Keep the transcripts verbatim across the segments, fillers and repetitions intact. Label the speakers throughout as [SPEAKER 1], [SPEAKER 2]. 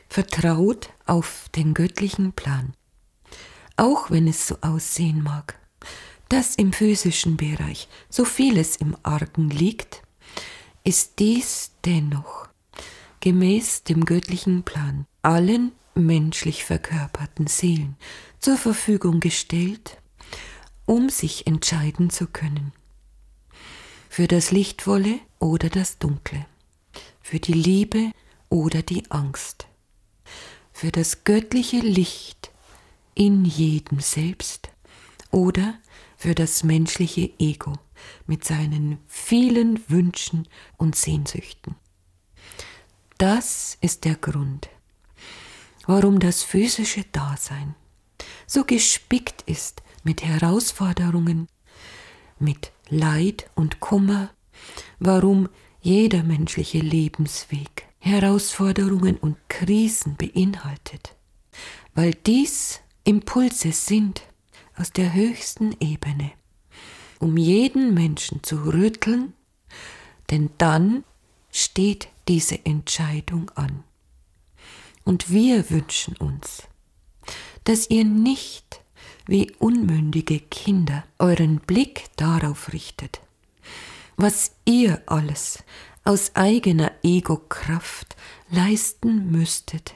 [SPEAKER 1] Vertraut auf den göttlichen Plan. Auch wenn es so aussehen mag, dass im physischen Bereich so vieles im Argen liegt, ist dies dennoch gemäß dem göttlichen Plan allen menschlich verkörperten Seelen zur Verfügung gestellt, um sich entscheiden zu können. Für das Lichtvolle oder das Dunkle, für die Liebe oder die Angst, für das göttliche Licht in jedem selbst oder für das menschliche Ego mit seinen vielen Wünschen und Sehnsüchten. Das ist der Grund, warum das physische Dasein so gespickt ist mit Herausforderungen, mit Leid und Kummer, warum jeder menschliche Lebensweg Herausforderungen und Krisen beinhaltet, weil dies Impulse sind aus der höchsten Ebene, um jeden Menschen zu rütteln, denn dann steht diese Entscheidung an. Und wir wünschen uns, dass ihr nicht wie unmündige Kinder euren Blick darauf richtet, was ihr alles aus eigener Ego-Kraft leisten müsstet,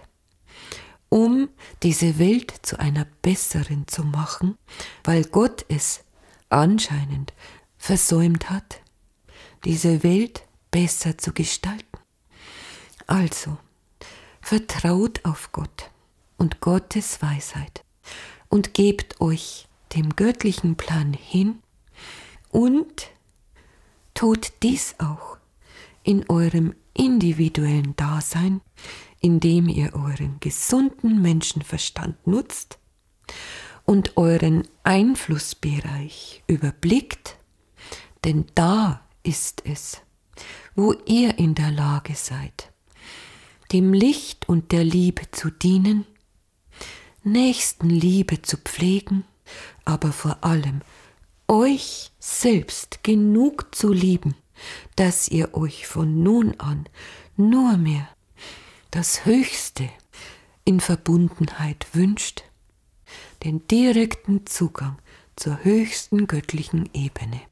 [SPEAKER 1] um diese Welt zu einer besseren zu machen, weil Gott es anscheinend versäumt hat, diese Welt besser zu gestalten. Also, vertraut auf Gott und Gottes Weisheit und gebt euch dem göttlichen Plan hin und tut dies auch in eurem individuellen Dasein, indem ihr euren gesunden Menschenverstand nutzt und euren Einflussbereich überblickt, denn da ist es, wo ihr in der Lage seid, dem Licht und der Liebe zu dienen, Nächstenliebe zu pflegen, aber vor allem euch selbst genug zu lieben, dass ihr euch von nun an nur mehr das Höchste in Verbundenheit wünscht, den direkten Zugang zur höchsten göttlichen Ebene.